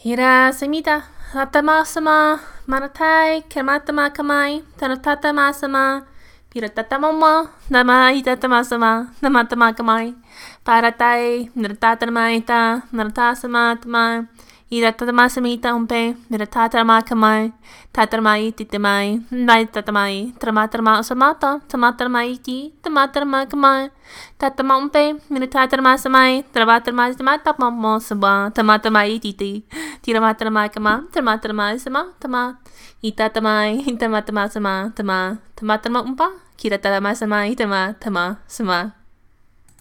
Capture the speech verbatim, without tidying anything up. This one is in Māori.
Hira semita, hatama sama, maratai, kematama kamai, tanatatama sama, piratatama, nama itatama sama, namatama kamai, paratai, naratatama ita, naratasama tamai, iratama samita umpe, naratatama kamai, tatamai titamai, naitatamai, tramatarma samata, tamatarma iti, tamatarma kamai, tatama umpe, naratatama samai, travatarma tamatama sama, tamatama iti, tiramatama kama, tamatarma sama, tama, itatamai, tamatama sama, tama, tamatama umpa, kiratarama sama, itama, tama, sama.